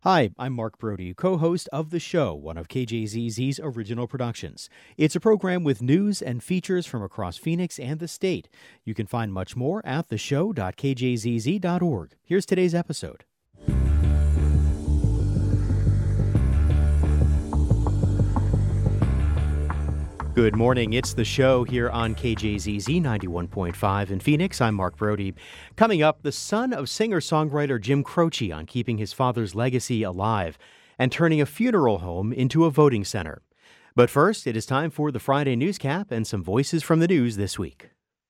Hi, I'm Mark Brody, co-host of The Show, one of KJZZ's original productions. It's a program with news and features from across Phoenix and the state. You can find much more at theshow.kjzz.org. Here's today's episode. Good morning. It's The Show here on KJZZ 91.5 in Phoenix. I'm Mark Brody. Coming up, the son of singer-songwriter Jim Croce on keeping his father's legacy alive and turning a funeral home into a voting center. But first, it is time for the Friday Newscap and some voices from the news this week.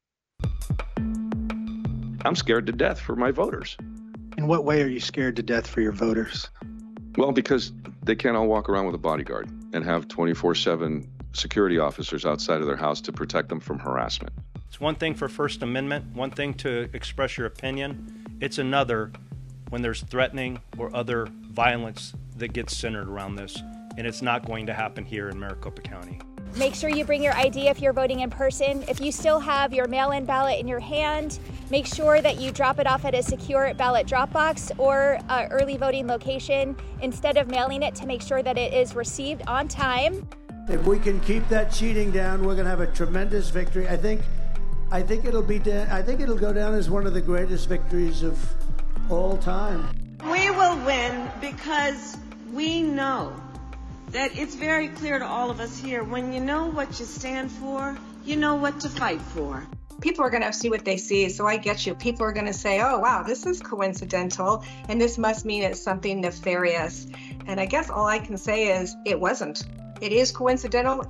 I'm scared to death for my voters. In what way are you scared to death for your voters? Well, because they can't all walk around with a bodyguard and have 24/7 security officers outside of their house to protect them from harassment. It's one thing for First Amendment, one thing to express your opinion. It's another when there's threatening or other violence that gets centered around this, and it's not going to happen here in Maricopa County. Make sure you bring your ID if you're voting in person. If you still have your mail-in ballot in your hand, make sure that you drop it off at a secure ballot drop box or early voting location instead of mailing it to make sure that it is received on time. If we can keep that cheating down, we're going to have a tremendous victory. I think it'll go down as one of the greatest victories of all time. We will win because we know that it's very clear to all of us here, when you know what you stand for, you know what to fight for. People are going to see what they see, so I get you. People are going to say, oh, wow, this is coincidental, and this must mean it's something nefarious. And I guess all I can say is it wasn't. It is coincidental.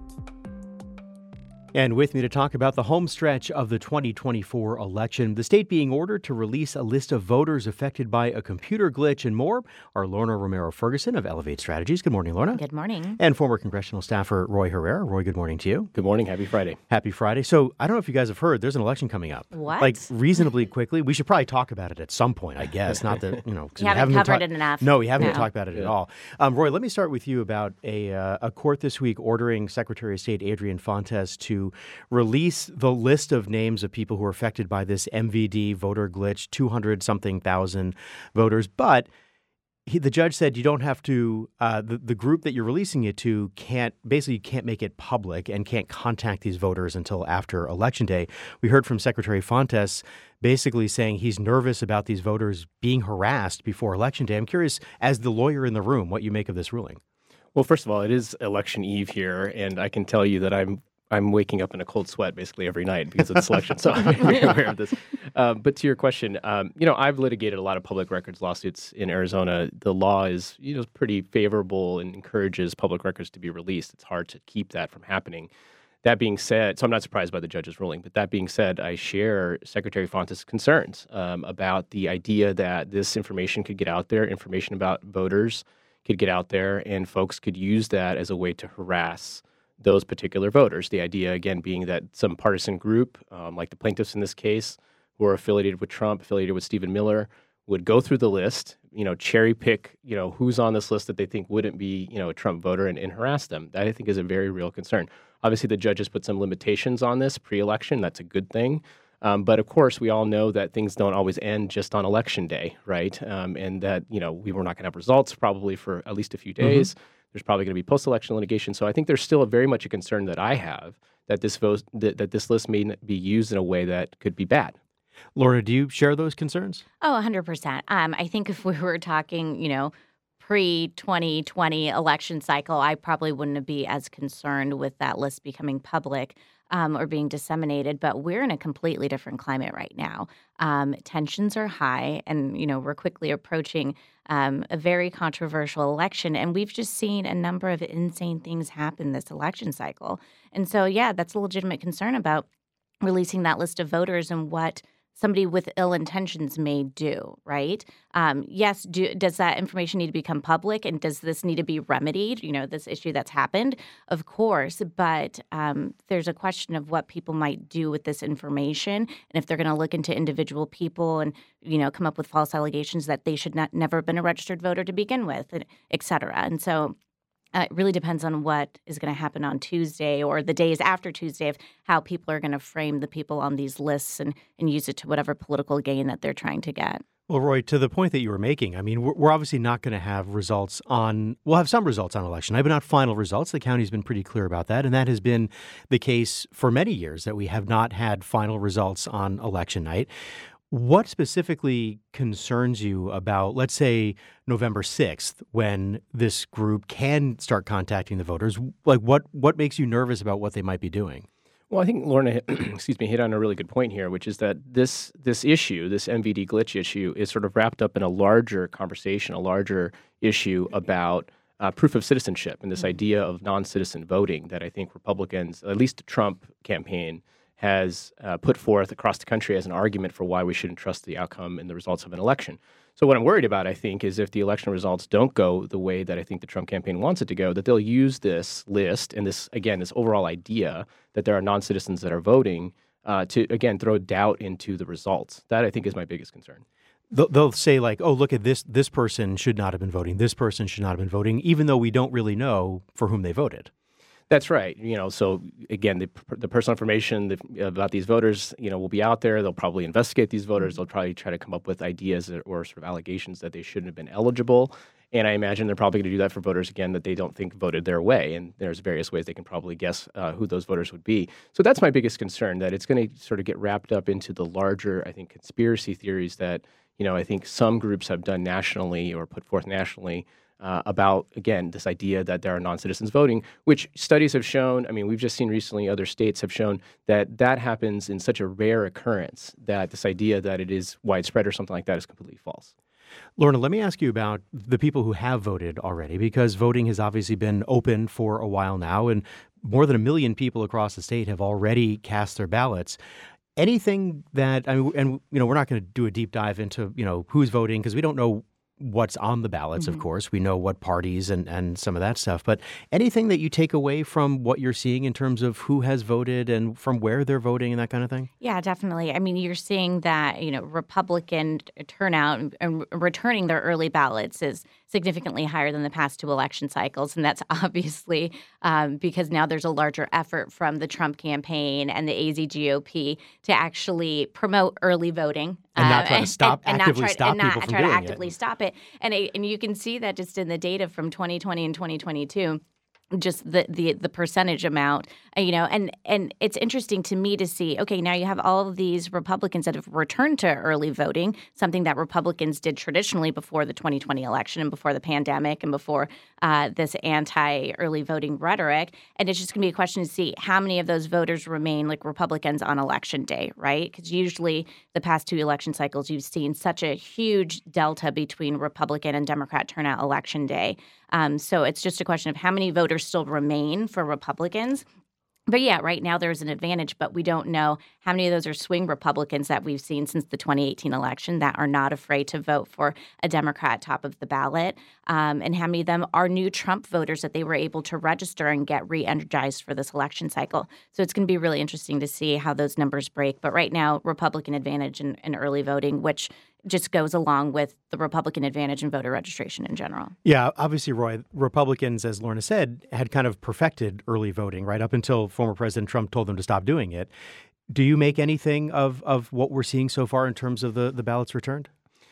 And with me to talk about the home stretch of the 2024 election, the state being ordered to release a list of voters affected by a computer glitch and more, are Lorna Romero-Ferguson of Elevate Strategies. Good morning, Lorna. Good morning. And former congressional staffer Roy Herrera. Roy, good morning to you. Good morning. Happy Friday. Happy Friday. So I don't know if you guys have heard, there's an election coming up. What? Like reasonably quickly. We should probably talk about it at some point, I guess. Not that, you haven't covered it enough. No, we haven't talked about it at all. Roy, let me start with you about a court this week ordering Secretary of State Adrian Fontes to release the list of names of people who are affected by this MVD voter glitch, 200-something thousand voters. But the judge said you don't have to, the group that you're releasing it to can't make it public and can't contact these voters until after Election Day. We heard from Secretary Fontes basically saying he's nervous about these voters being harassed before Election Day. I'm curious, as the lawyer in the room, what you make of this ruling. Well, first of all, it is election eve here, and I can tell you that I'm waking up in a cold sweat basically every night because of this election, so I'm very aware of this. But to your question, I've litigated a lot of public records lawsuits in Arizona. The law is, pretty favorable and encourages public records to be released. It's hard to keep that from happening. That being said, so I'm not surprised by the judge's ruling, but that being said, I share Secretary Fontes' concerns about the idea that this information could get out there, information about voters could get out there, and folks could use that as a way to harass those particular voters. The idea, again, being that some partisan group, like the plaintiffs in this case, who are affiliated with Trump, affiliated with Stephen Miller, would go through the list, cherry pick, who's on this list that they think wouldn't be, a Trump voter and harass them. That, I think, is a very real concern. Obviously, the judge has put some limitations on this pre-election. That's a good thing. But of course, we all know that things don't always end just on Election Day, right? And that, we were not going to have results probably for at least a few days. Mm-hmm. There's probably going to be post-election litigation. So I think there's still very much a concern that I have that this list may be used in a way that could be bad. Laura, do you share those concerns? Oh, 100%. I think if we were talking, pre-2020 election cycle, I probably wouldn't be as concerned with that list becoming public or being disseminated. But we're in a completely different climate right now. Tensions are high, and we're quickly approaching a very controversial election. And we've just seen a number of insane things happen this election cycle. And so, that's a legitimate concern about releasing that list of voters and what somebody with ill intentions may do, right? Yes, does that information need to become public, and does this need to be remedied, this issue that's happened? Of course, but there's a question of what people might do with this information, and if they're going to look into individual people and, come up with false allegations that they should never have been a registered voter to begin with, et cetera. And so It really depends on what is going to happen on Tuesday or the days after Tuesday of how people are going to frame the people on these lists and use it to whatever political gain that they're trying to get. Well, Roy, to the point that you were making, I mean, we're obviously not going to have results on, we'll have some results on election night, but not final results. The county's been pretty clear about that. And that has been the case for many years, that we have not had final results on election night. What specifically concerns you about, let's say, November 6th, when this group can start contacting the voters? Like, what makes you nervous about what they might be doing? Well, I think Lorna, hit on a really good point here, which is that this issue, this MVD glitch issue, is sort of wrapped up in a larger conversation, a larger issue about proof of citizenship and this idea of non-citizen voting that I think Republicans, at least the Trump campaign, has put forth across the country as an argument for why we shouldn't trust the outcome and the results of an election. So what I'm worried about, I think, is if the election results don't go the way that I think the Trump campaign wants it to go, that they'll use this list and this overall idea that there are non-citizens that are voting to, again, throw doubt into the results. That, I think, is my biggest concern. They'll say, like, oh, look at this person should not have been voting. This person should not have been voting, even though we don't really know for whom they voted. That's right. So again, the personal information about these voters, will be out there. They'll probably investigate these voters. They'll probably try to come up with ideas or sort of allegations that they shouldn't have been eligible. And I imagine they're probably going to do that for voters, again, that they don't think voted their way. And there's various ways they can probably guess who those voters would be. So that's my biggest concern, that it's going to sort of get wrapped up into the larger, I think, conspiracy theories that, I think some groups have done nationally or put forth nationally about, again, this idea that there are non-citizens voting, which studies have shown, we've just seen recently other states have shown that happens in such a rare occurrence that this idea that it is widespread or something like that is completely false. Lorna, let me ask you about the people who have voted already, because voting has obviously been open for a while now, and more than 1 million people across the state have already cast their ballots. Anything that, we're not going to do a deep dive into, who's voting, because we don't know what's on the ballots, of course. We know what parties and some of that stuff. But anything that you take away from what you're seeing in terms of who has voted and from where they're voting and that kind of thing? Yeah, definitely. You're seeing that, Republican turnout and returning their early ballots is significantly higher than the past 2 election cycles. And that's obviously because now there's a larger effort from the Trump campaign and the AZ GOP to actually promote early voting. And not try to stop people from doing it. And you can see that just in the data from 2020 and 2022. Just the percentage amount, and it's interesting to me to see, okay, now you have all of these Republicans that have returned to early voting, something that Republicans did traditionally before the 2020 election and before the pandemic and before this anti-early voting rhetoric. And it's just going to be a question to see how many of those voters remain like Republicans on election day, right? Because usually the past 2 election cycles, you've seen such a huge delta between Republican and Democrat turnout election day. So it's just a question of how many voters still remain for Republicans. But yeah, right now there's an advantage, but we don't know how many of those are swing Republicans that we've seen since the 2018 election that are not afraid to vote for a Democrat top of the ballot, and how many of them are new Trump voters that they were able to register and get re-energized for this election cycle. So it's going to be really interesting to see how those numbers break. But right now, Republican advantage in early voting, which just goes along with the Republican advantage in voter registration in general. Yeah, obviously, Roy, Republicans, as Lorna said, had kind of perfected early voting right up until former President Trump told them to stop doing it. Do you make anything of what we're seeing so far in terms of the ballots returned?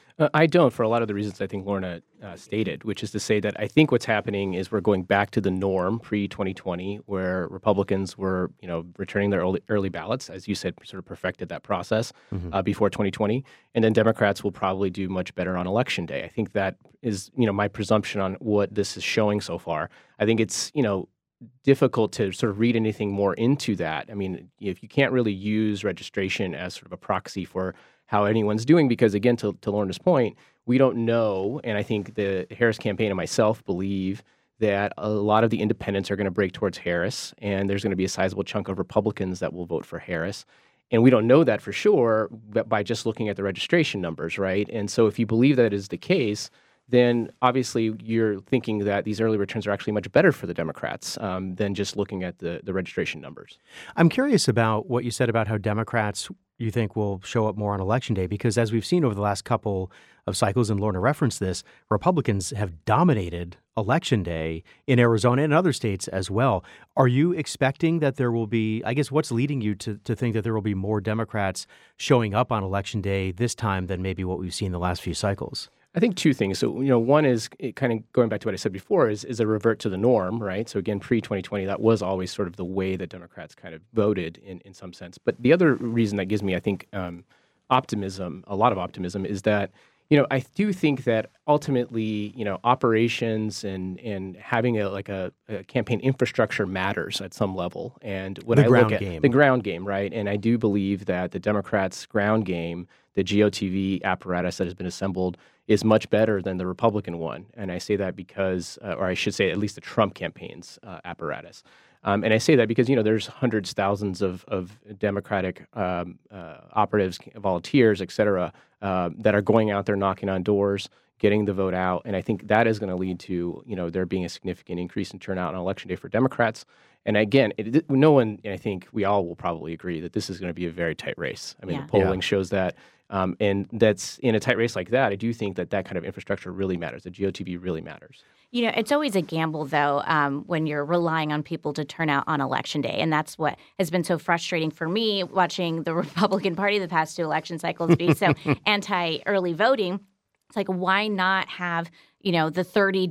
I don't, for a lot of the reasons I think Lorna stated, which is to say that I think what's happening is we're going back to the norm pre-2020, where Republicans were, returning their early ballots, as you said, sort of perfected that process before 2020, and then Democrats will probably do much better on Election Day. I think that is, my presumption on what this is showing so far. I think it's, difficult to sort of read anything more into that. If you can't really use registration as sort of a proxy for how anyone's doing, because again, to Lorna's point, we don't know, and I think the Harris campaign and myself believe that a lot of the independents are going to break towards Harris, and there's going to be a sizable chunk of Republicans that will vote for Harris. And we don't know that for sure by just looking at the registration numbers, right? And so if you believe that is the case, then obviously you're thinking that these early returns are actually much better for the Democrats than just looking at the registration numbers. I'm curious about what you said about how Democrats you think will show up more on Election Day? Because as we've seen over the last couple of cycles, and Lorna referenced this, Republicans have dominated Election Day in Arizona and other states as well. Are you expecting that there will be, I guess, what's leading you to think that there will be more Democrats showing up on Election Day this time than maybe what we've seen the last few cycles? I think two things. So, one is kind of going back to what I said before is a revert to the norm, right? So again, pre-2020, that was always sort of the way that Democrats kind of voted in some sense. But the other reason that gives me, I think, optimism, a lot of optimism, is that, I do think that ultimately, operations and having a campaign infrastructure matters at some level. And when I look at the ground game, right? And I do believe that the Democrats' ground game, the GOTV apparatus that has been assembled, is much better than the Republican one. And I say that because, or I should say at least the Trump campaign's apparatus. And I say that because, there's hundreds, thousands of Democratic operatives, volunteers, et cetera, that are going out there knocking on doors, getting the vote out. And I think that is going to lead to, there being a significant increase in turnout on Election Day for Democrats. And again, no one, I think we all will probably agree that this is going to be a very tight race. I mean, the polling shows that. And that's in a tight race like that, I do think that kind of infrastructure really matters. The GOTV really matters. It's always a gamble, though, when you're relying on people to turn out on Election Day. And that's what has been so frustrating for me watching the Republican Party the past two election cycles be so anti-early voting. It's like, why not have, the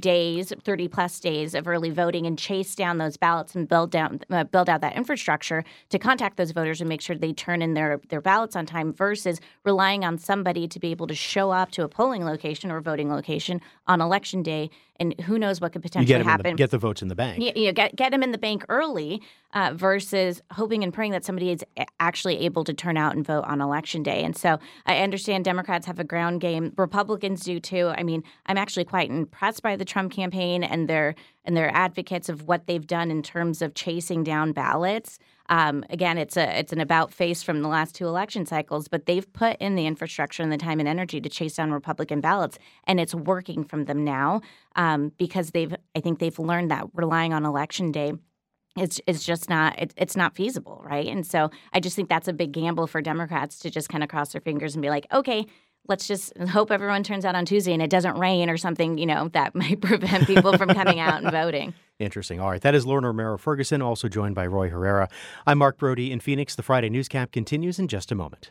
30 plus days of early voting and chase down those ballots and build out that infrastructure to contact those voters and make sure they turn in their ballots on time versus relying on somebody to be able to show up to a polling location or voting location on Election Day. And who knows what could potentially happen. Get the votes in the bank. Get them in the bank early versus hoping and praying that somebody is actually able to turn out and vote on Election Day. And so I understand Democrats have a ground game. Republicans do too. I mean, I'm actually quite impressed by the Trump campaign and their advocates of what they've done in terms of chasing down ballots. Again, it's an about face from the last two election cycles, but they've put in the infrastructure and the time and energy to chase down Republican ballots, and it's working from them now because I think they've learned that relying on Election Day it's just not it's not feasible, right? And so I just think that's a big gamble for Democrats to just kind of cross their fingers and be like, okay, let's just hope everyone turns out on Tuesday and it doesn't rain or something, that might prevent people from coming out and voting. Interesting. All right. That is Lorna Romero-Ferguson, also joined by Roy Herrera. I'm Mark Brody in Phoenix. The Friday Newscap continues in just a moment.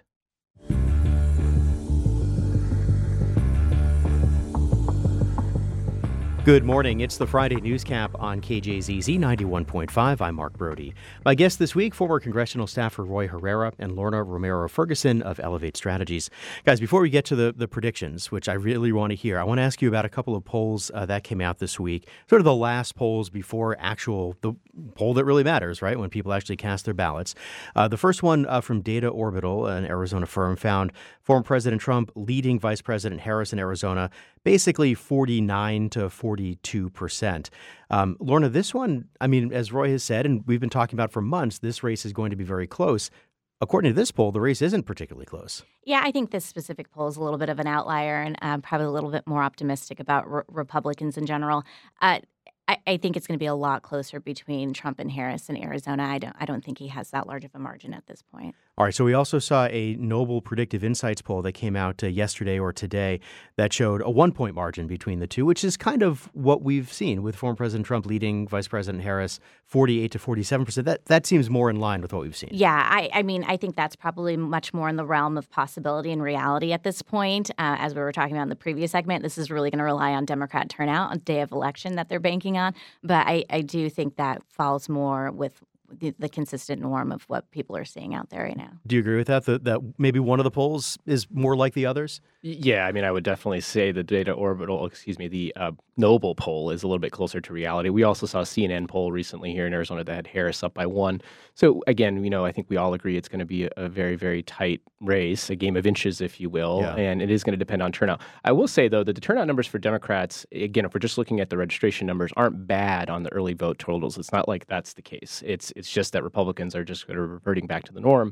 Good morning. It's the Friday Newscap on KJZZ 91.5. I'm Mark Brody. My guest this week, former congressional staffer Roy Herrera and Lorna Romero-Ferguson of Elevate Strategies. Guys, before we get to the predictions, which I really want to hear, I want to ask you about a couple of polls that came out this week, sort of the last polls before the poll that really matters, right, when people actually cast their ballots. The first one from Data Orbital, an Arizona firm, found former President Trump leading Vice President Harris in Arizona basically 49 to 42%. Lorna, this one, I mean, as Roy has said, and we've been talking about for months, this race is going to be very close. According to this poll, the race isn't particularly close. Yeah, I think this specific poll is a little bit of an outlier and probably a little bit more optimistic about Republicans in general. I think it's going to be a lot closer between Trump and Harris in Arizona. I don't think he has that large of a margin at this point. All right, so we also saw a Noble Predictive Insights poll that came out yesterday or today that showed a 1-point margin between the two, which is kind of what we've seen with former President Trump leading Vice President Harris 48 to 47%. That seems more in line with what we've seen. Yeah, I mean, I think that's probably much more in the realm of possibility and reality at this point. As we were talking about in the previous segment, this is really going to rely on Democrat turnout on the day of election that they're banking on. But I do think that falls more with the consistent norm of what people are seeing out there right now. Do you agree with that? That maybe one of the polls is more like the others? Yeah, I mean, I would definitely say the the Noble poll is a little bit closer to reality. We also saw a CNN poll recently here in Arizona that had Harris up by 1. So again, I think we all agree it's going to be a very, very tight race, a game of inches, if you will, and it is going to depend on turnout. I will say, though, that the turnout numbers for Democrats, again, if we're just looking at the registration numbers, aren't bad on the early vote totals. It's not like that's the case. It's just that Republicans are just reverting back to the norm.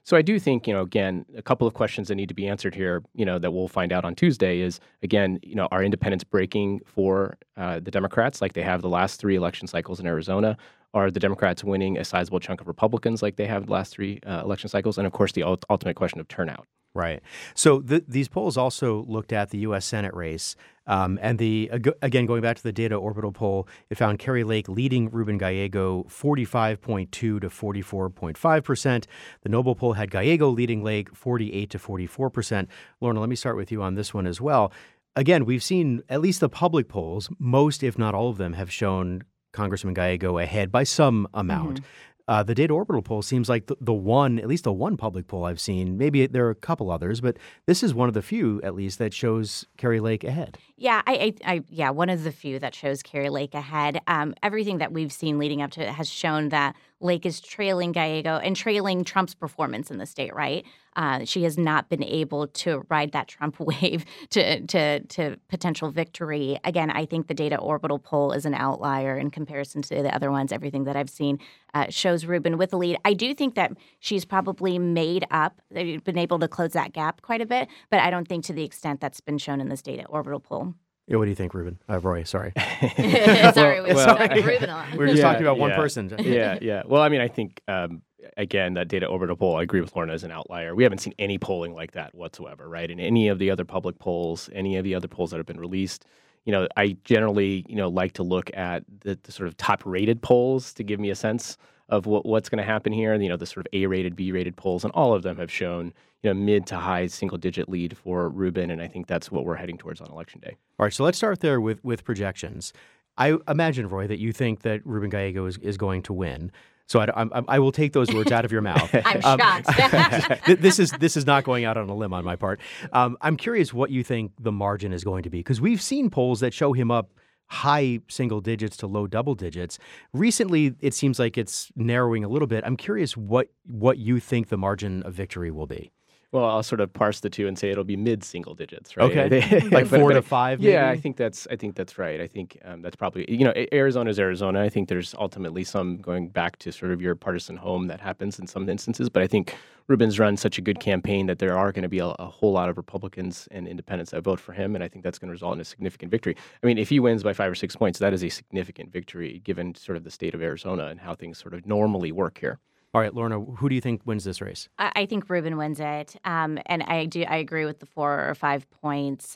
So I do think, again, a couple of questions that need to be answered here, that we'll find out on Tuesday is, again, are independents breaking for the Democrats like they have the last 3 election cycles in Arizona? Are the Democrats winning a sizable chunk of Republicans like they have the last 3 election cycles? And, of course, the ultimate question of turnout. Right. So these polls also looked at the U.S. Senate race. And again, going back to the Data Orbital poll, it found Kari Lake leading Ruben Gallego 45.2 to 44.5%. The Noble poll had Gallego leading Lake 48 to 44%. Lorna, let me start with you on this one as well. Again, we've seen at least the public polls, most, if not all of them, have shown Congressman Gallego ahead by some amount. Mm-hmm. The Data Orbital poll seems like the one, at least the one public poll I've seen. Maybe there are a couple others, but this is one of the few, at least, that shows Kari Lake ahead. Yeah, one of the few that shows Kari Lake ahead. Everything that we've seen leading up to it has shown that Lake is trailing Gallego and trailing Trump's performance in the state, right? She has not been able to ride that Trump wave to potential victory. Again, I think the Data Orbital poll is an outlier in comparison to the other ones. Everything that I've seen shows Ruben with the lead. I do think that she's probably made up, they've been able to close that gap quite a bit, but I don't think to the extent that's been shown in this Data Orbital poll. Yeah, what do you think, Ruben? Roy, sorry. Sorry, we Ruben a lot. We were just talking about one person. Yeah. Well, I mean, I think, again, that Data Orbital poll, I agree with Lorna, is an outlier. We haven't seen any polling like that whatsoever, right? In any of the other public polls, any of the other polls that have been released, I generally, like to look at the sort of top-rated polls to give me a sense of what's going to happen here. The sort of A-rated, B-rated polls, and all of them have shown, mid to high single-digit lead for Ruben, and I think that's what we're heading towards on Election Day. All right, so let's start there with projections. I imagine, Roy, that you think that Ruben Gallego is going to win. So I will take those words out of your mouth. I'm shocked. This is not going out on a limb on my part. I'm curious what you think the margin is going to be, because we've seen polls that show him up high single digits to low double digits. Recently, it seems like it's narrowing a little bit. I'm curious what you think the margin of victory will be. Well, I'll sort of parse the two and say it'll be mid-single digits, right? Okay, like 4 to 5. Maybe? Yeah, I think that's right. I think that's probably Arizona's Arizona. I think there's ultimately some going back to sort of your partisan home that happens in some instances, but I think Ruben's run such a good campaign that there are going to be a whole lot of Republicans and independents that vote for him, and I think that's going to result in a significant victory. I mean, if he wins by 5 or 6 points, that is a significant victory given sort of the state of Arizona and how things sort of normally work here. All right, Lorna, who do you think wins this race? I think Ruben wins it, and I agree with the 4 or 5 points.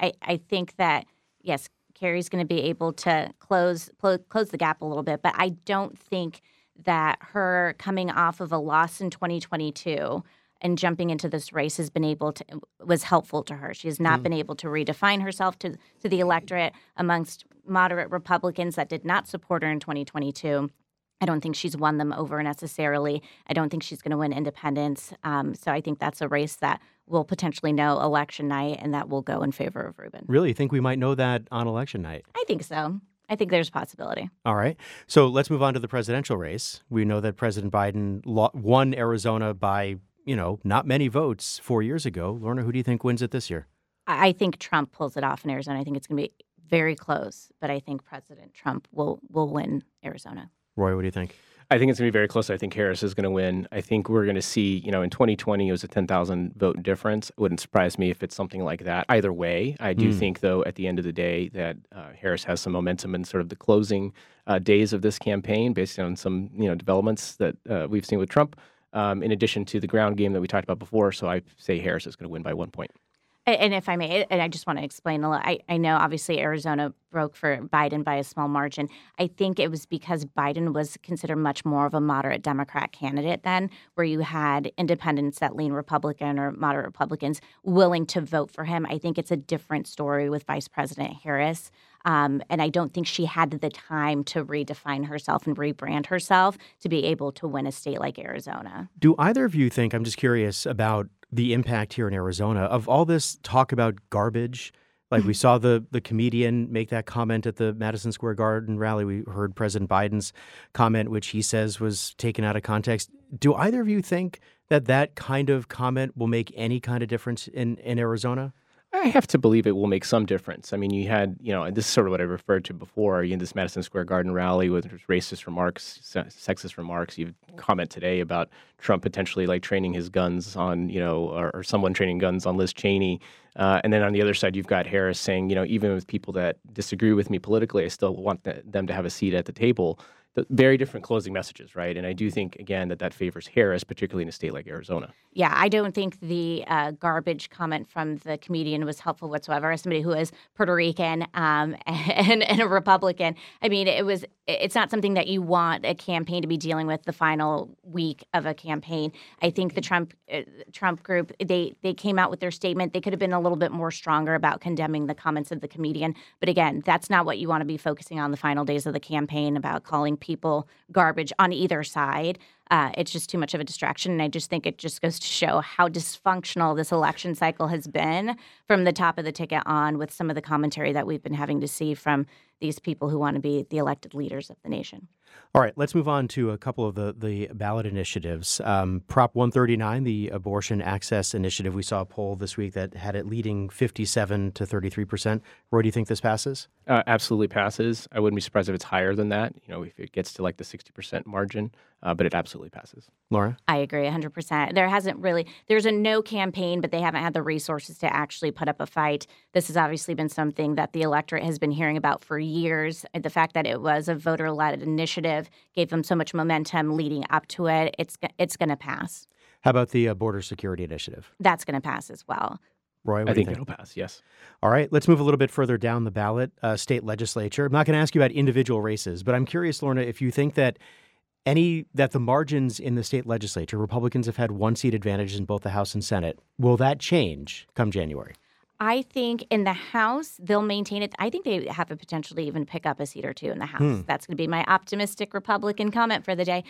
I think that, yes, Kari's going to be able to close the gap a little bit, but I don't think that her coming off of a loss in 2022 and jumping into this race was helpful to her. She has not been able to redefine herself to the electorate amongst moderate Republicans that did not support her in 2022. I don't think she's won them over necessarily. I don't think she's going to win independents. So I think that's a race that we'll potentially know election night, and that will go in favor of Ruben. Really? You think we might know that on election night? I think so. I think there's a possibility. All right. So let's move on to the presidential race. We know that President Biden won Arizona by, not many votes 4 years ago. Lorna, who do you think wins it this year? I think Trump pulls it off in Arizona. I think it's going to be very close, but I think President Trump will win Arizona. Roy, what do you think? I think it's going to be very close. I think Harris is going to win. I think we're going to see, in 2020, it was a 10,000 vote difference. It wouldn't surprise me if it's something like that. Either way, I do think, though, at the end of the day, that Harris has some momentum in sort of the closing days of this campaign based on some, developments that we've seen with Trump, in addition to the ground game that we talked about before. So I say Harris is going to win by 1 point. And if I may, and I just want to explain a little, I know obviously Arizona broke for Biden by a small margin. I think it was because Biden was considered much more of a moderate Democrat candidate then, where you had independents that lean Republican or moderate Republicans willing to vote for him. I think it's a different story with Vice President Harris. And I don't think she had the time to redefine herself and rebrand herself to be able to win a state like Arizona. Do either of you think, I'm just curious about the impact here in Arizona of all this talk about garbage? Like we saw the comedian make that comment at the Madison Square Garden rally. We heard President Biden's comment, which he says was taken out of context. Do either of you think that kind of comment will make any kind of difference in Arizona? I have to believe it will make some difference. I mean, you had, and this is sort of what I referred to before, you had this Madison Square Garden rally with racist remarks, sexist remarks. You comment today about Trump potentially like training his guns on, or someone training guns on Liz Cheney. And then on the other side, you've got Harris saying, even with people that disagree with me politically, I still want them to have a seat at the table. Very different closing messages, right? And I do think, again, that favors Harris, particularly in a state like Arizona. Yeah, I don't think the garbage comment from the comedian was helpful whatsoever. As somebody who is Puerto Rican and a Republican, I mean, it's not something that you want a campaign to be dealing with the final week of a campaign. I think the Trump group, they came out with their statement. They could have been a little bit more stronger about condemning the comments of the comedian. But again, that's not what you want to be focusing on the final days of the campaign, about calling people garbage on either side. It's just too much of a distraction. And I just think it just goes to show how dysfunctional this election cycle has been from the top of the ticket on, with some of the commentary that we've been having to see from these people who want to be the elected leaders of the nation. All right, let's move on to a couple of the ballot initiatives. Prop 139, the Abortion Access Initiative, we saw a poll this week that had it leading 57 to 33%. Roy, do you think this passes? Absolutely passes. I wouldn't be surprised if it's higher than that, if it gets to like the 60% margin, but it absolutely passes. Laura? I agree 100%. There's a no campaign, but they haven't had the resources to actually put up a fight. This has obviously been something that the electorate has been hearing about for years. The fact that it was a voter-led initiative gave them so much momentum leading up to it. It's going to pass. How about the Border Security Initiative? That's going to pass as well. Roy, I think it'll pass, yes. All right, let's move a little bit further down the ballot. State legislature. I'm not going to ask you about individual races, but I'm curious, Lorna, if you think that the margins in the state legislature, Republicans have had one seat advantages in both the House and Senate. Will that change come January? I think in the House, they'll maintain it. I think they have a potential to even pick up a seat or two in the House. That's going to be my optimistic Republican comment for the day.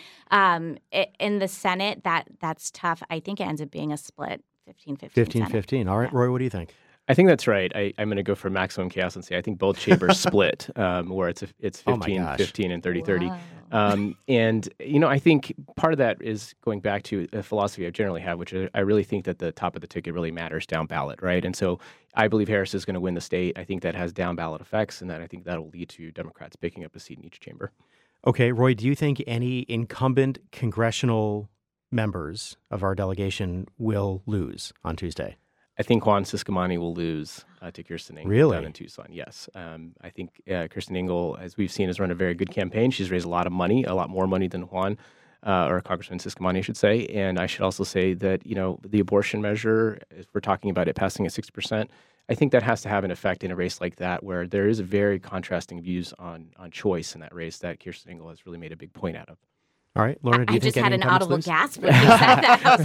In the Senate, that's tough. I think it ends up being a split 15-15. 15-15. All right, yeah. Roy, what do you think? I think that's right. I'm going to go for maximum chaos and say I think both chambers split, where it's 15-15 and 30-30. And, I think part of that is going back to a philosophy I generally have, which I really think that the top of the ticket really matters down ballot, right? And so I believe Harris is going to win the state. I think that has down ballot effects, and I think that will lead to Democrats picking up a seat in each chamber. Okay, Roy, do you think any incumbent congressional members of our delegation will lose on Tuesday? I think Juan Ciscomani will lose to Kirsten Engel down in Tucson. Yes. I think Kirsten Engel, as we've seen, has run a very good campaign. She's raised a lot of money, a lot more money than Juan, or Congressman Ciscomani, I should say. And I should also say that, the abortion measure, if we're talking about it passing at 6%, I think that has to have an effect in a race like that, where there is a very contrasting views on choice in that race that Kirsten Engel has really made a big point out of. All right, Lorna, do you think any incumbents lose? I just had an audible gasp when you said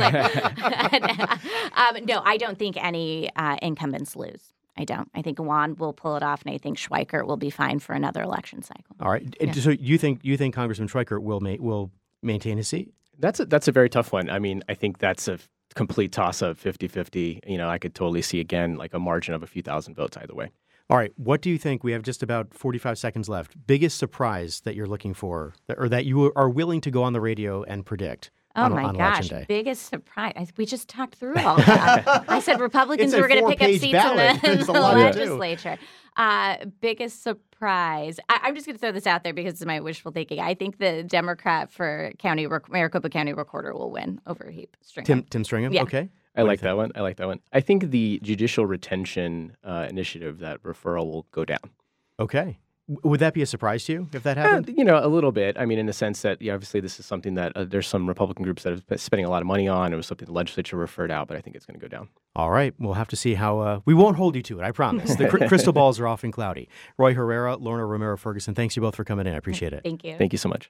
that. I was like, no, I don't think any incumbents lose. I don't. I think Juan will pull it off, and I think Schweikert will be fine for another election cycle. All right. Yeah. So you think Congressman Schweikert will maintain his seat? That's a very tough one. I mean, I think that's a complete toss-up, 50-50. I could totally see, again, like a margin of a few thousand votes either way. All right. What do you think? We have just about 45 seconds left. Biggest surprise that you're looking for, or that you are willing to go on the radio and predict on Election Day? Biggest surprise. We just talked through all that. I said Republicans were going to pick up seats in the legislature. Biggest surprise. I'm just going to throw this out there because it's my wishful thinking. I think the Democrat for Maricopa County Recorder will win over Heap Stringham. Tim Stringham? Yeah. Okay. I like that one. I think the judicial retention initiative, that referral will go down. Okay. Would that be a surprise to you if that happened? A little bit. I mean, in the sense that, obviously this is something that there's some Republican groups that have been spending a lot of money on. It was something the legislature referred out, but I think it's going to go down. All right. We'll have to see how we won't hold you to it, I promise. The crystal balls are often cloudy. Roy Herrera, Lorna Romero-Ferguson, thanks you both for coming in. I appreciate it. Thank you. Thank you so much.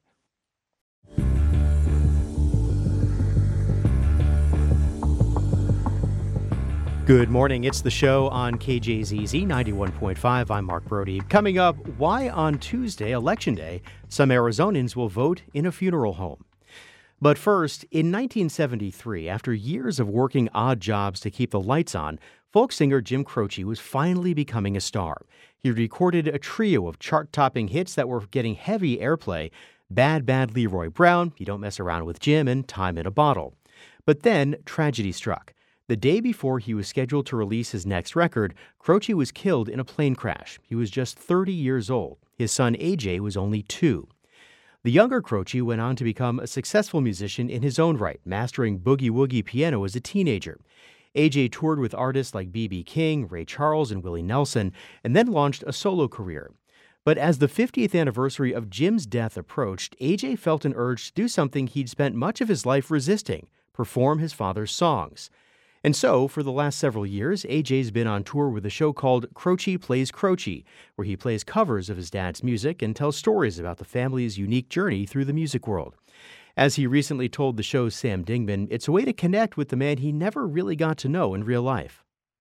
Good morning. It's the show on KJZZ 91.5. I'm Mark Brody. Coming up, why on Tuesday, Election Day, some Arizonans will vote in a funeral home. But first, in 1973, after years of working odd jobs to keep the lights on, folk singer Jim Croce was finally becoming a star. He recorded a trio of chart-topping hits that were getting heavy airplay: Bad Bad Leroy Brown, You Don't Mess Around with Jim, and Time in a Bottle. But then tragedy struck. The day before he was scheduled to release his next record, Croce was killed in a plane crash. He was just 30 years old. His son AJ was only 2. The younger Croce went on to become a successful musician in his own right, mastering boogie-woogie piano as a teenager. AJ toured with artists like B.B. King, Ray Charles, and Willie Nelson, and then launched a solo career. But as the 50th anniversary of Jim's death approached, AJ felt an urge to do something he'd spent much of his life resisting: perform his father's songs. And so, for the last several years, AJ's been on tour with a show called Croce Plays Croce, where he plays covers of his dad's music and tells stories about the family's unique journey through the music world. As he recently told the show's Sam Dingman, it's a way to connect with the man he never really got to know in real life.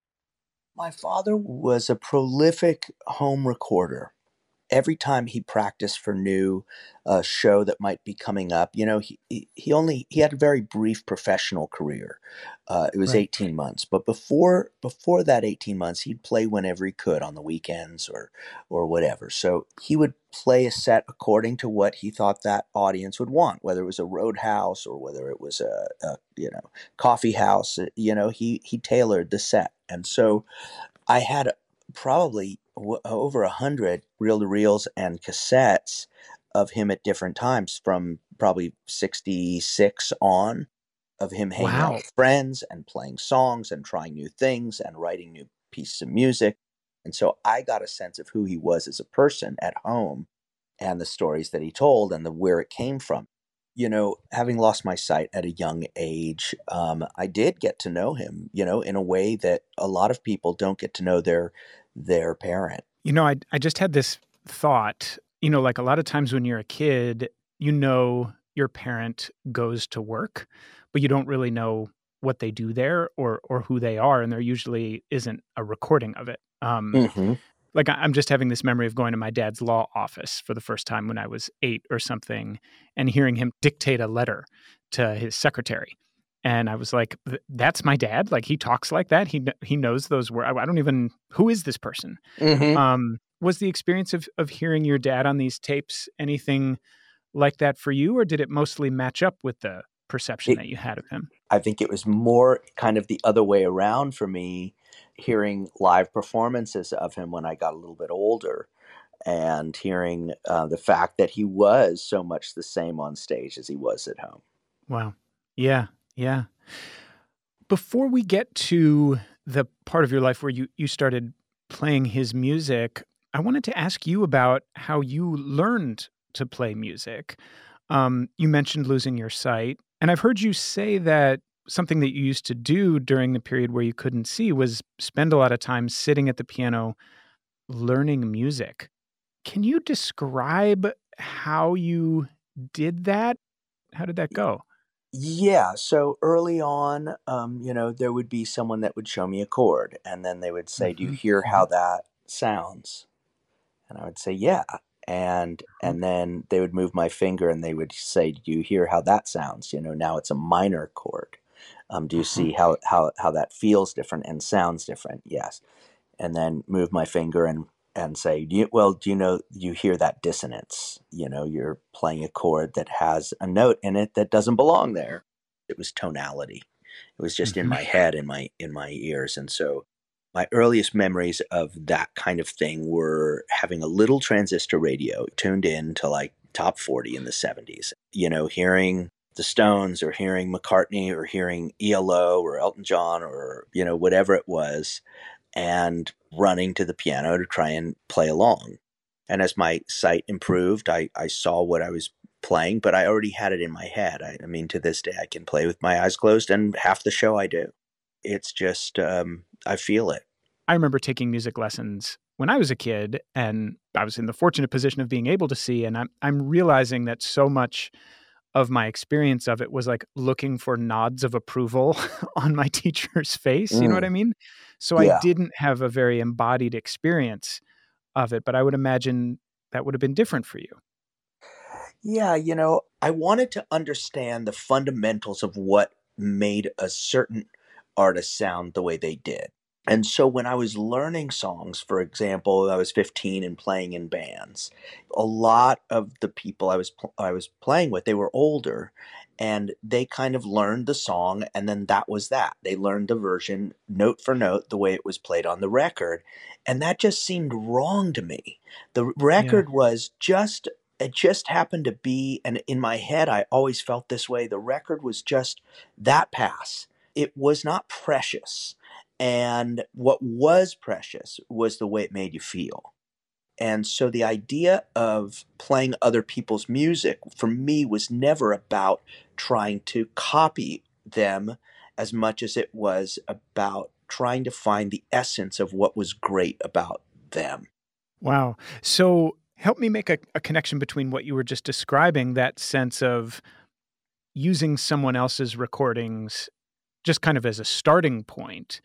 My father was a prolific home recorder. Every time he practiced for new show that might be coming up, he had a very brief professional career. It was 18 months, but before that 18 months, he'd play whenever he could on the weekends or whatever. So he would play a set according to what he thought that audience would want, whether it was a roadhouse or whether it was a coffee house. He tailored the set, and so I had probably over 100 reel-to-reels and cassettes of him at different times, from probably 66 on, of him hanging out with friends and playing songs and trying new things and writing new pieces of music. And so I got a sense of who he was as a person at home and the stories that he told and where it came from. Having lost my sight at a young age, I did get to know him, in a way that a lot of people don't get to know their parent. I just had this thought, like a lot of times when you're a kid, your parent goes to work, but you don't really know what they do there or who they are. And there usually isn't a recording of it. Like I'm just having this memory of going to my dad's law office for the first time when I was 8 or something and hearing him dictate a letter to his secretary. And I was like, that's my dad? Like, he talks like that? He knows those words? I don't even, who is this person? Was the experience of hearing your dad on these tapes anything like that for you? Or did it mostly match up with the perception that you had of him? I think it was more kind of the other way around for me, hearing live performances of him when I got a little bit older and hearing the fact that he was so much the same on stage as he was at home. Wow. Yeah. Yeah. Before we get to the part of your life where you started playing his music, I wanted to ask you about how you learned to play music. You mentioned losing your sight, and I've heard you say that something that you used to do during the period where you couldn't see was spend a lot of time sitting at the piano learning music. Can you describe how you did that? How did that go? Yeah, so early on, there would be someone that would show me a chord, and then they would say, "Do you hear how that sounds?" And I would say, "Yeah." And then they would move my finger and they would say, "Do you hear how that sounds? Now it's a minor chord. Do you see how that feels different and sounds different?" Yes. And then move my finger and say, do you hear that dissonance? You're playing a chord that has a note in it that doesn't belong there. It was tonality. It was just in my head, in my ears. And so my earliest memories of that kind of thing were having a little transistor radio tuned in to like top 40 in the 70s, hearing the Stones or hearing McCartney or hearing ELO or Elton John or, whatever it was, and running to the piano to try and play along. And as my sight improved, I saw what I was playing, but I already had it in my head. I mean, to this day, I can play with my eyes closed, and half the show I do. It's just, I feel it. I remember taking music lessons when I was a kid, and I was in the fortunate position of being able to see, and I'm realizing that so much of my experience of it was like looking for nods of approval on my teacher's face. You know what I mean? So I didn't have a very embodied experience of it, but I would imagine that would have been different for you. Yeah, I wanted to understand the fundamentals of what made a certain artist sound the way they did. And so when I was learning songs, for example, I was 15 and playing in bands. A lot of the people I was playing with, they were older, and they kind of learned the song, and then that was that. They learned the version note for note the way it was played on the record, and that just seemed wrong to me. The record was just it just happened to be, and in my head I always felt this way, the record was just that pass. It was not precious. And what was precious was the way it made you feel. And so the idea of playing other people's music for me was never about trying to copy them as much as it was about trying to find the essence of what was great about them. Wow. So help me make a connection between what you were just describing, that sense of using someone else's recordings just kind of as a starting point,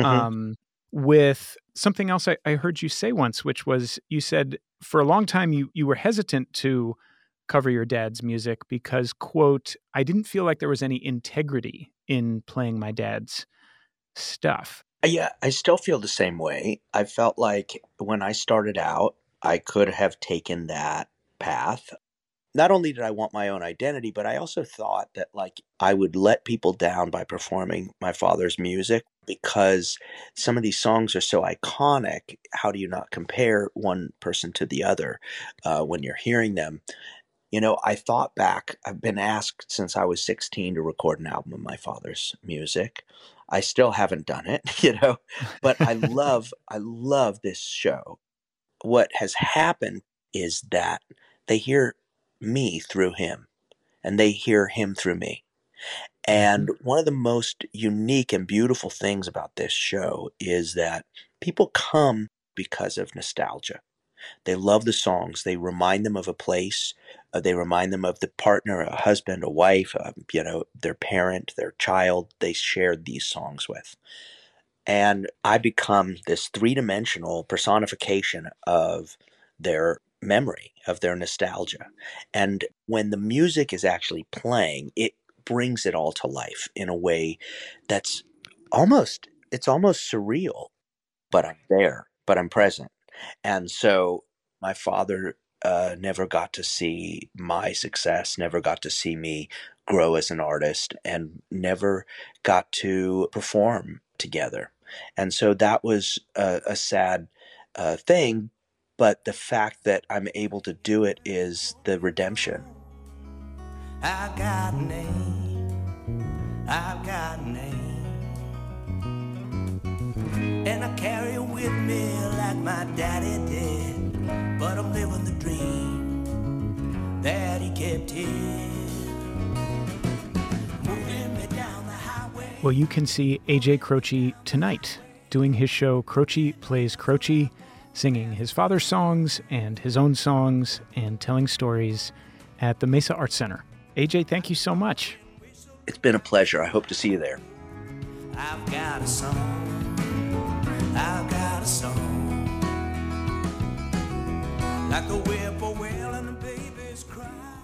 with something else I heard you say once, which was, you said for a long time you were hesitant to cover your dad's music because, quote, I didn't feel like there was any integrity in playing my dad's stuff. Yeah, I still feel the same way. I felt like when I started out, I could have taken that path. Not only did I want my own identity, but I also thought that like I would let people down by performing my father's music because some of these songs are so iconic. How do you not compare one person to the other when you're hearing them? You know, I thought back, I've been asked since I was 16 to record an album of my father's music. I still haven't done it, but I love this show. What has happened is that they hear me through him and they hear him through me. And one of the most unique and beautiful things about this show is that people come because of nostalgia. They love the songs. They remind them of a place. They remind them of the partner, a husband, a wife, their parent, their child they shared these songs with. And I become this three-dimensional personification of their memory, of their nostalgia. And when the music is actually playing, it brings it all to life in a way that's almost surreal. But I'm there, but I'm present. And so my father never got to see my success, never got to see me grow as an artist, and never got to perform together. And so that was a sad thing. But the fact that I'm able to do it is the redemption. I've got a name. I've got a name. And I carry it with me like my daddy did. But I'm living the dream that he kept here. Moving me down the highway. Well, you can see AJ Croce tonight doing his show Croce Plays Croce, singing his father's songs and his own songs and telling stories at the Mesa Arts Center. AJ, thank you so much. It's been a pleasure. I hope to see you there. I've got a song. I've got a song. Like the whippoorwill and the baby's cry.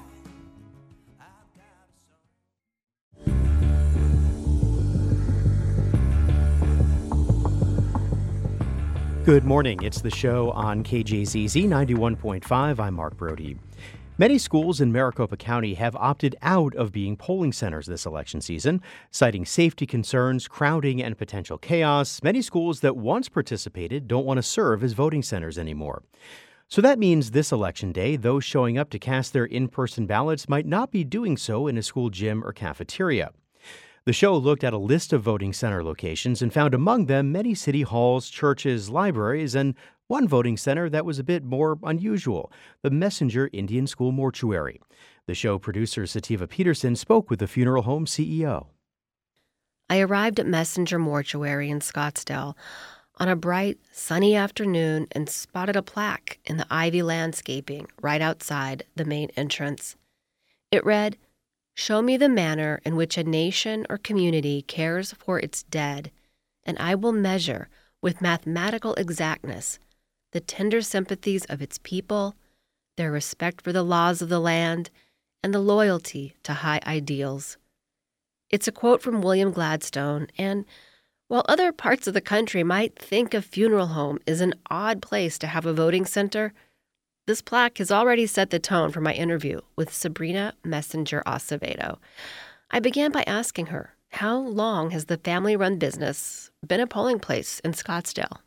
Good morning. It's the show on KJZZ 91.5. I'm Mark Brody. Many schools in Maricopa County have opted out of being polling centers this election season, citing safety concerns, crowding, and potential chaos. Many schools that once participated don't want to serve as voting centers anymore. So that means this election day, those showing up to cast their in-person ballots might not be doing so in a school gym or cafeteria. The show looked at a list of voting center locations and found among them many city halls, churches, libraries, and one voting center that was a bit more unusual, the Messenger Indian School Mortuary. The show producer Sativa Peterson spoke with the funeral home CEO. I arrived at Messenger Mortuary in Scottsdale on a bright, sunny afternoon and spotted a plaque in the ivy landscaping right outside the main entrance. It read, "Show me the manner in which a nation or community cares for its dead, and I will measure with mathematical exactness the tender sympathies of its people, their respect for the laws of the land, and the loyalty to high ideals." It's a quote from William Gladstone, and While other parts of the country might think a funeral home is an odd place to have a voting center, this plaque has already set the tone for my interview with Sabrina Messenger Acevedo. I began by asking her, how long has the family-run business been a polling place in Scottsdale?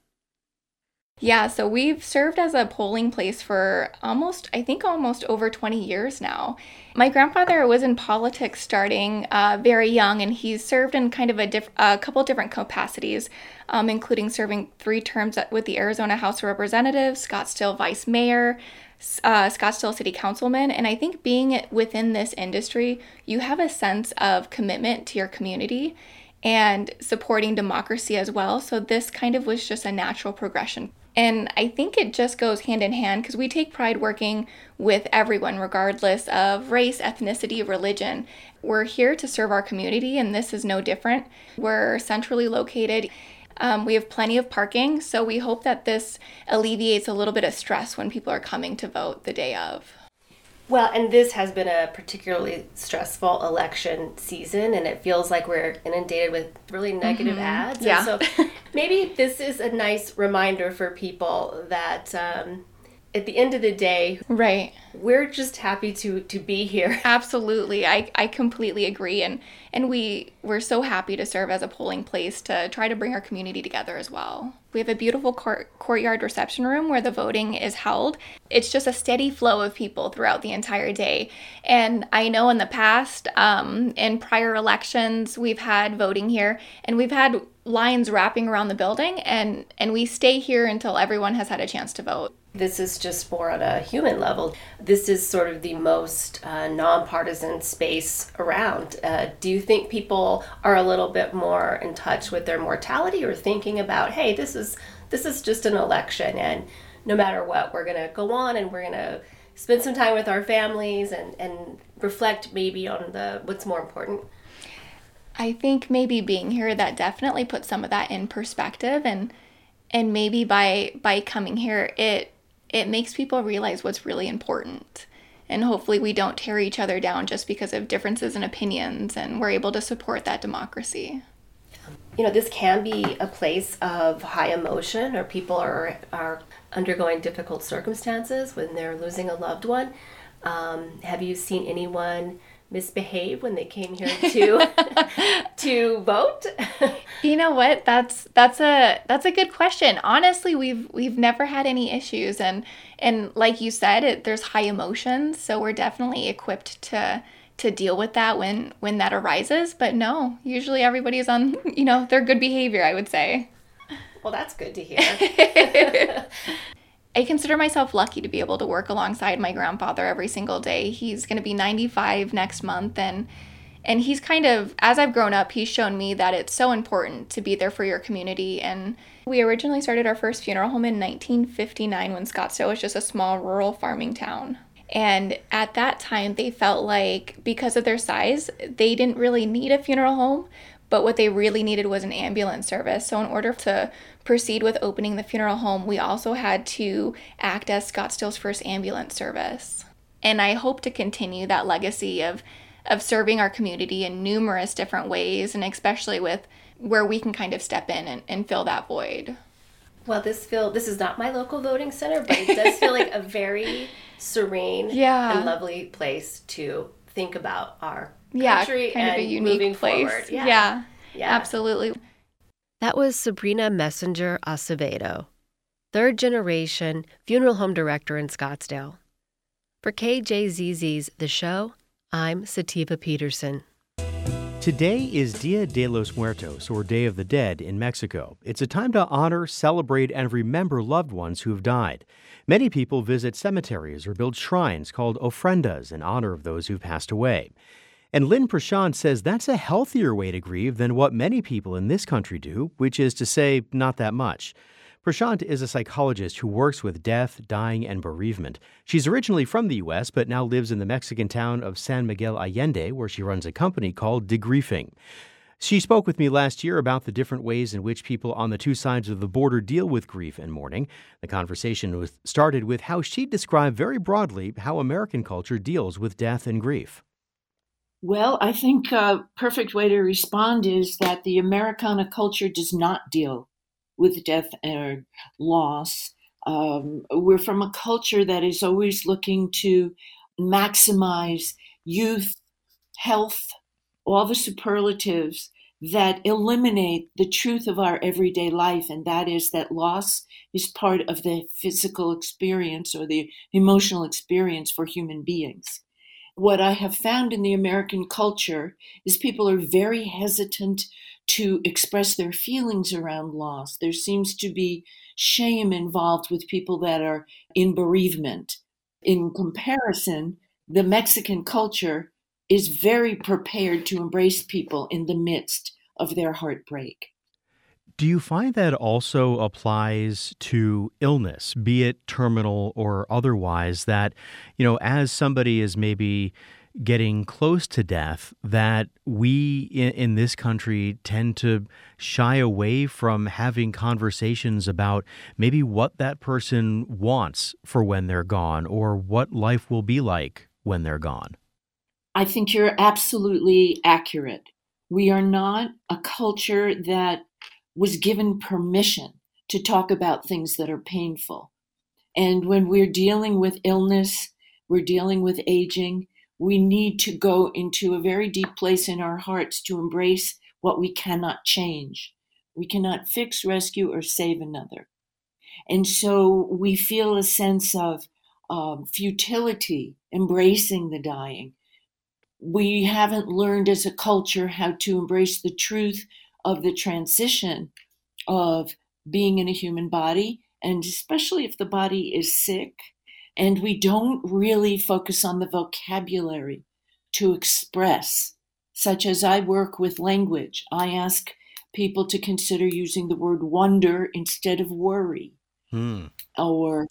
Yeah, so we've served as a polling place for almost over 20 years now. My grandfather was in politics starting very young, and he's served in kind of a couple different capacities, including serving 3 terms with the Arizona House of Representatives, Scottsdale Vice Mayor, Scottsdale City Councilman. And I think being within this industry, you have a sense of commitment to your community and supporting democracy as well. So this kind of was just a natural progression. And I think it just goes hand in hand because we take pride working with everyone, regardless of race, ethnicity, religion. We're here to serve our community, and this is no different. We're centrally located. We have plenty of parking, so we hope that this alleviates a little bit of stress when people are coming to vote the day of. Well, and this has been a particularly stressful election season, and it feels like we're inundated with really negative ads. Yeah. And so maybe this is a nice reminder for people that at the end of the day, right, we're just happy to be here. Absolutely. I completely agree. And we're so happy to serve as a polling place to try to bring our community together as well. We have a beautiful courtyard reception room where the voting is held. It's just a steady flow of people throughout the entire day. And I know in the past, in prior elections, we've had voting here, and we've had lines wrapping around the building, and we stay here until everyone has had a chance to vote. This is just more on a human level. This is sort of the most nonpartisan space around. Do you think people are a little bit more in touch with their mortality, or thinking about, hey, this is just an election, and no matter what, we're going to go on and we're going to spend some time with our families and reflect maybe on what's more important? I think maybe being here, that definitely puts some of that in perspective, and maybe by coming here, it makes people realize what's really important. And hopefully we don't tear each other down just because of differences in opinions, and we're able to support that democracy. You know, this can be a place of high emotion, or people are undergoing difficult circumstances when they're losing a loved one. Have you seen anyone misbehave when they came here to vote? You know what? That's a good question. Honestly, we've never had any issues, and like you said, there's high emotions, so we're definitely equipped to deal with that when that arises. But no, usually everybody's on, their good behavior, I would say. Well, that's good to hear. I consider myself lucky to be able to work alongside my grandfather every single day. He's going to be 95 next month, and he's kind of, as I've grown up, he's shown me that it's so important to be there for your community. And we originally started our first funeral home in 1959 when Scottsdale was just a small rural farming town. And at that time, they felt like because of their size, they didn't really need a funeral home, but what they really needed was an ambulance service. So in order to proceed with opening the funeral home, we also had to act as Scottsdale's first ambulance service. And I hope to continue that legacy of serving our community in numerous different ways, and especially with where we can kind of step in and fill that void. Well, this is not my local voting center, but it does feel like a very serene and lovely place to think about our country kind and of a unique moving place. forward. Yeah, absolutely. That was Sabrina Messenger Acevedo, third-generation funeral home director in Scottsdale. For KJZZ's The Show, I'm Sativa Peterson. Today is Dia de los Muertos, or Day of the Dead, in Mexico. It's a time to honor, celebrate, and remember loved ones who have died. Many people visit cemeteries or build shrines called ofrendas in honor of those who've passed away. And Lynn Prashant says that's a healthier way to grieve than what many people in this country do, which is to say, not that much. Prashant is a psychologist who works with death, dying, and bereavement. She's originally from the U.S., but now lives in the Mexican town of San Miguel Allende, where she runs a company called Degriefing. She spoke with me last year about the different ways in which people on the two sides of the border deal with grief and mourning. The conversation started with how she described very broadly how American culture deals with death and grief. Well, I think a perfect way to respond is that the Americana culture does not deal with death or loss. We're from a culture that is always looking to maximize youth, health, all the superlatives that eliminate the truth of our everyday life, and that is that loss is part of the physical experience or the emotional experience for human beings. What I have found in the American culture is people are very hesitant to express their feelings around loss. There seems to be shame involved with people that are in bereavement. In comparison, the Mexican culture is very prepared to embrace people in the midst of their heartbreak. Do you find that also applies to illness, be it terminal or otherwise, that, as somebody is maybe getting close to death, that we in this country tend to shy away from having conversations about maybe what that person wants for when they're gone or what life will be like when they're gone? I think you're absolutely accurate. We are not a culture that was given permission to talk about things that are painful. And when we're dealing with illness, we're dealing with aging, we need to go into a very deep place in our hearts to embrace what we cannot change. We cannot fix, rescue, or save another. And so we feel a sense of futility embracing the dying. We haven't learned as a culture how to embrace the truth of the transition of being in a human body, and especially if the body is sick. And we don't really focus on the vocabulary to express, such as I work with language. I ask people to consider using the word wonder instead of worry, or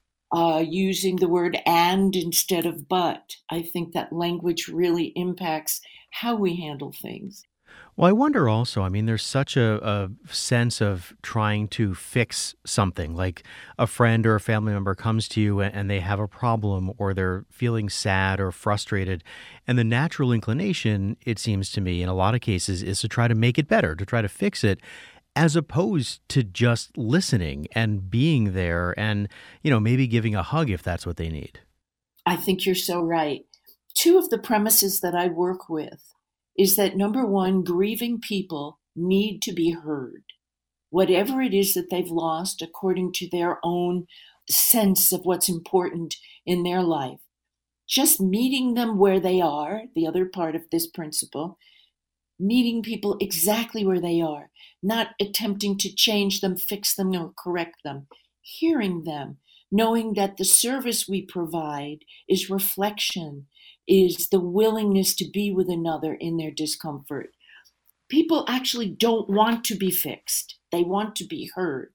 using the word and instead of but. I think that language really impacts how we handle things. Well, I wonder also, there's such a sense of trying to fix something, like a friend or a family member comes to you and they have a problem or they're feeling sad or frustrated. And the natural inclination, it seems to me, in a lot of cases, is to try to make it better, to try to fix it, as opposed to just listening and being there and, maybe giving a hug if that's what they need. I think you're so right. Two of the premises that I work with is that, number one, grieving people need to be heard. Whatever it is that they've lost, according to their own sense of what's important in their life. Just meeting them where they are, the other part of this principle, meeting people exactly where they are, not attempting to change them, fix them, or correct them. Hearing them, knowing that the service we provide is reflection, is the willingness to be with another in their discomfort. People actually don't want to be fixed. They want to be heard.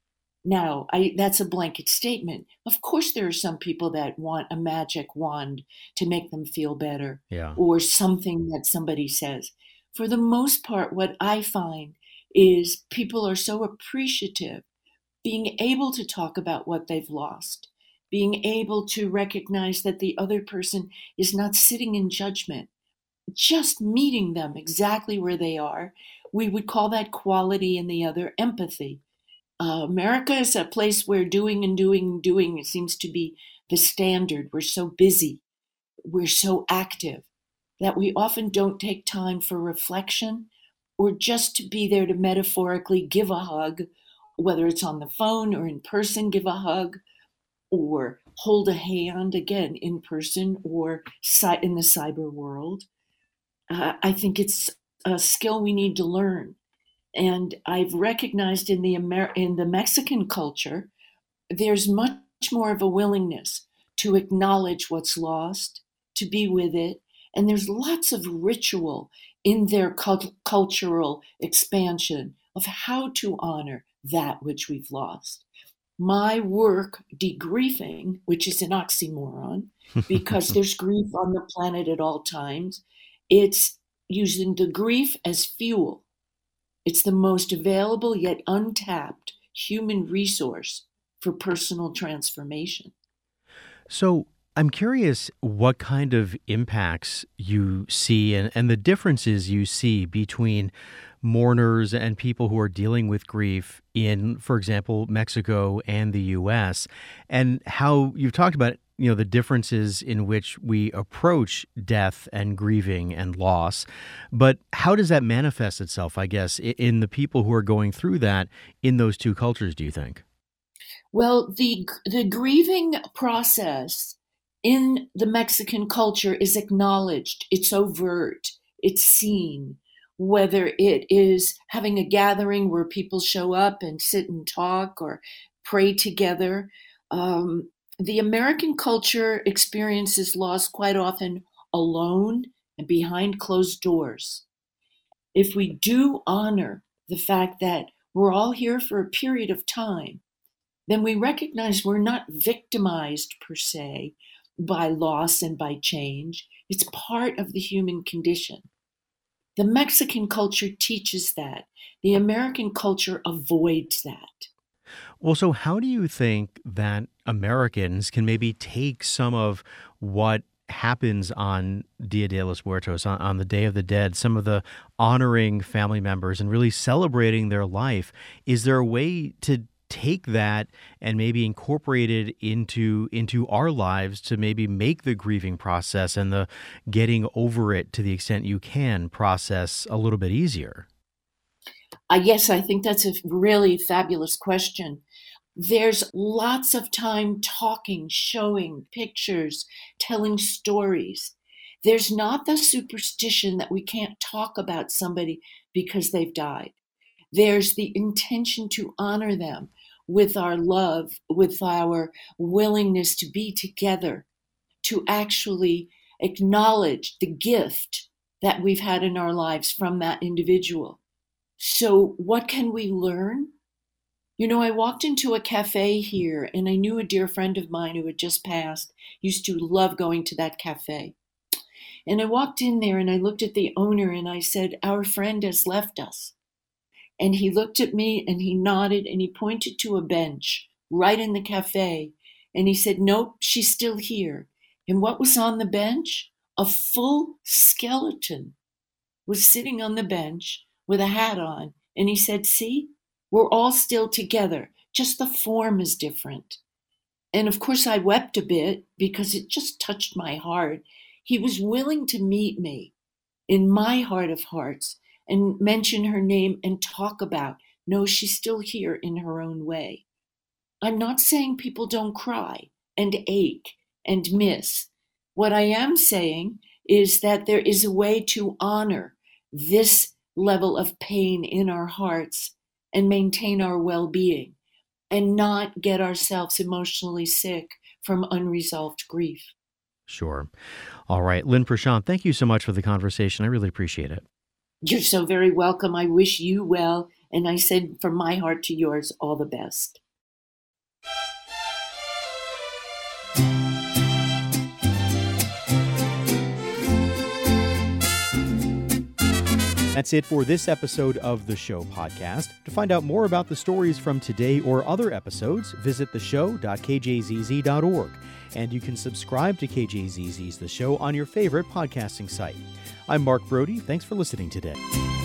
Now, that's a blanket statement. Of course, there are some people that want a magic wand to make them feel better, or something that somebody says. For the most part, what I find is people are so appreciative being able to talk about what they've lost, being able to recognize that the other person is not sitting in judgment, just meeting them exactly where they are. We would call that quality, and the other empathy. America is a place where doing it seems to be the standard. We're so busy, we're so active, that we often don't take time for reflection or just to be there to metaphorically give a hug, whether it's on the phone or in person, give a hug, or hold a hand, again, in person or in the cyber world. I think it's a skill we need to learn. And I've recognized in the Mexican culture, there's much more of a willingness to acknowledge what's lost, to be with it. And there's lots of ritual in their cultural expansion of how to honor that which we've lost. My work, degriefing, which is an oxymoron, because there's grief on the planet at all times, it's using the grief as fuel. It's the most available yet untapped human resource for personal transformation. So I'm curious what kind of impacts you see and the differences you see between mourners and people who are dealing with grief in, for example, Mexico and the U.S., and how you've talked about, the differences in which we approach death and grieving and loss. But how does that manifest itself, I guess, in the people who are going through that in those two cultures, do you think? Well, the grieving process in the Mexican culture is acknowledged, it's overt, it's seen, whether it is having a gathering where people show up and sit and talk or pray together. The American culture experiences loss quite often alone and behind closed doors. If we do honor the fact that we're all here for a period of time, then we recognize we're not victimized per se by loss and by change. It's part of the human condition. The Mexican culture teaches that. The American culture avoids that. Well, so how do you think that Americans can maybe take some of what happens on Dia de los Muertos, on the Day of the Dead, some of the honoring family members and really celebrating their life? Is there a way to take that and maybe incorporate it into our lives to maybe make the grieving process and the getting over it to the extent you can process a little bit easier? Yes, I think that's a really fabulous question. There's lots of time talking, showing pictures, telling stories. There's not the superstition that we can't talk about somebody because they've died. There's the intention to honor them with our love, with our willingness to be together, to actually acknowledge the gift that we've had in our lives from that individual. So what can we learn? I walked into a cafe here and I knew a dear friend of mine who had just passed, used to love going to that cafe. And I walked in there and I looked at the owner and I said, "Our friend has left us." And he looked at me and he nodded and he pointed to a bench right in the cafe. And he said, "Nope, she's still here." And what was on the bench? A full skeleton was sitting on the bench with a hat on. And he said, "See, we're all still together. Just the form is different." And of course I wept a bit because it just touched my heart. He was willing to meet me in my heart of hearts and mention her name and talk about, no, she's still here in her own way. I'm not saying people don't cry and ache and miss. What I am saying is that there is a way to honor this level of pain in our hearts and maintain our well-being and not get ourselves emotionally sick from unresolved grief. Sure. All right. Lynn Prashant, thank you so much for the conversation. I really appreciate it. You're so very welcome. I wish you well, and I send from my heart to yours all the best. That's it for this episode of The Show podcast. To find out more about the stories from today or other episodes, visit theshow.kjzz.org. And you can subscribe to KJZZ's The Show on your favorite podcasting site. I'm Mark Brody. Thanks for listening today.